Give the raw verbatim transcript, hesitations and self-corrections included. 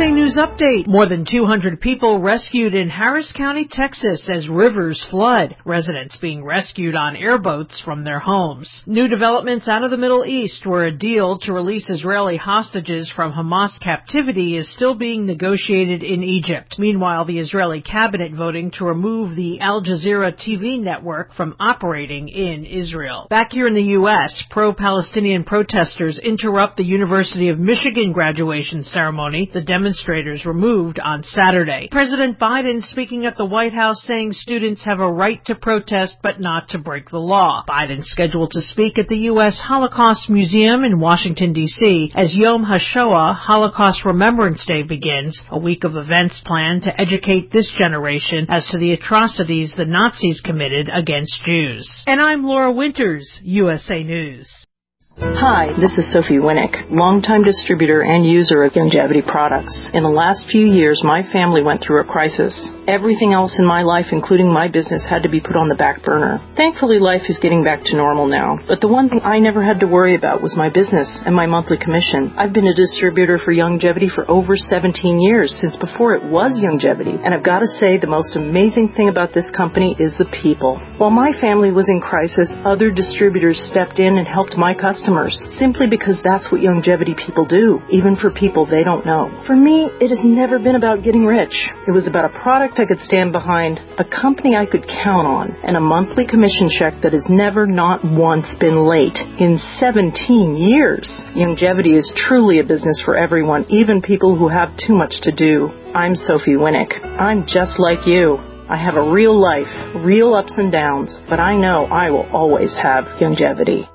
A News Update. More than two hundred people rescued in Harris County, Texas as rivers flood. Residents being rescued on airboats from their homes. New developments out of the Middle East, where a deal to release Israeli hostages from Hamas captivity is still being negotiated in Egypt. Meanwhile, the Israeli cabinet voting to remove the Al Jazeera T V network from operating in Israel. Back here in the U S, pro-Palestinian protesters interrupt the University of Michigan graduation ceremony. The demonstrators were moved on Saturday. President Biden speaking at the White House saying students have a right to protest but not to break the law. Biden scheduled to speak at the U S Holocaust Museum in Washington, D C as Yom HaShoah, Holocaust Remembrance Day, begins, a week of events planned to educate this generation as to the atrocities the Nazis committed against Jews. And I'm Laura Winters, U S A News. Hi, this is Sophie Winnick, longtime distributor and user of Youngevity products. In the last few years, my family went through a crisis. Everything else in my life, including my business, had to be put on the back burner. Thankfully, life is getting back to normal now. But the one thing I never had to worry about was my business and my monthly commission. I've been a distributor for Youngevity for over seventeen years, since before it was Youngevity. And I've got to say, the most amazing thing about this company is the people. While my family was in crisis, other distributors stepped in and helped my customers. Customers, simply because that's what Youngevity people do, even for people they don't know. For me, it has never been about getting rich. It was about a product I could stand behind, a company I could count on, and a monthly commission check that has never, not once, been late in seventeen years. Youngevity is truly a business for everyone, even people who have too much to do. I'm Sophie Winnick. I'm just like you. I have a real life, real ups and downs, but I know I will always have Youngevity.